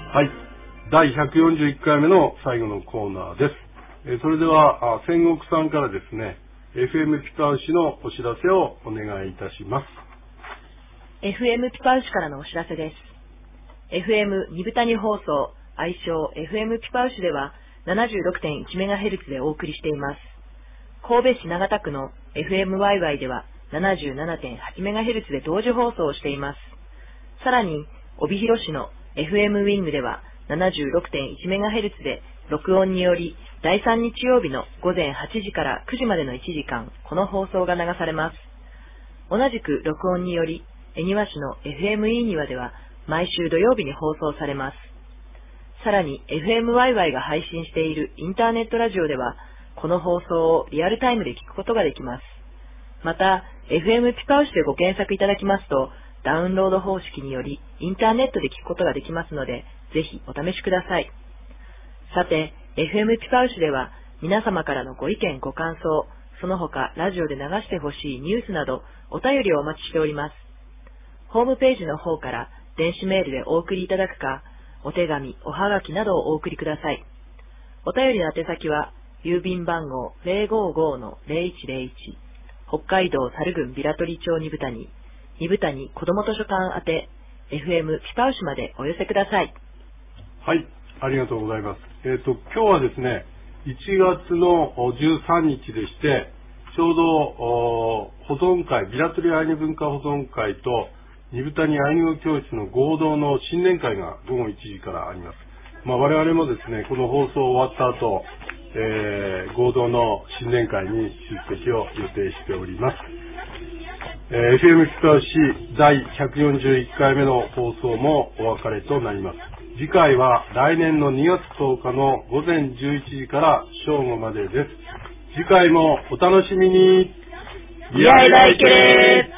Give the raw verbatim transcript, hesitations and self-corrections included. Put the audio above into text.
はい、だいひゃくよんじゅういっかいめの最後のコーナーです。えー、それでは仙石さんからですね、 エフエム ピカウシのお知らせをお願いいたします。 エフエム ピカウシからのお知らせです。 エフエム 二部谷放送、愛称 エフエム ピカウシでは ななじゅうろくてんいちメガヘルツ でお送りしています。神戸市長田区の エフエムワイワイ では ななじゅうななてんはちメガヘルツ で同時放送をしています。さらに帯広市の エフエム ウィングでは ななじゅうろくてんいちメガヘルツ で録音によりだいさん日曜日のごぜんはちじからくじまでのいちじかん、この放送が流されます。同じく録音により恵庭市の エフエムイー にわでは毎週土曜日に放送されます。さらに エフエムワイワイ が配信しているインターネットラジオではこの放送をリアルタイムで聞くことができます。また エフエム ピカウシでご検索いただきますと、ダウンロード方式によりインターネットで聞くことができますので、ぜひお試しください。さて エフエム ピカウシでは皆様からのご意見ご感想、その他ラジオで流してほしいニュースなどお便りをお待ちしております。ホームページの方から電子メールでお送りいただくか、お手紙、おはがきなどをお送りください。お便りの宛先は郵便番号 ゼロごごのゼロいちゼロいち、北海道猿郡平取町二部谷、二部谷子ども図書館宛て エフエム ピカウシまでお寄せください。 はい、ありがとうございます。えっと今日はですね、いちがつのじゅうさんにちでして、ちょうど保存会、平取アイヌ文化保存会と二部谷アイヌ語教室の合同の新年会がごごいちじからあります。まあ、我々もですね、この放送終わった後、えー、合同の新年会に出席を予定しております。えー、エフエム ピカウシだいひゃくよんじゅういっかいめの放送もお別れとなります。次回は来年のにがつとおかのごぜんじゅういちじから正午までです。次回もお楽しみに。 いやいらいけー。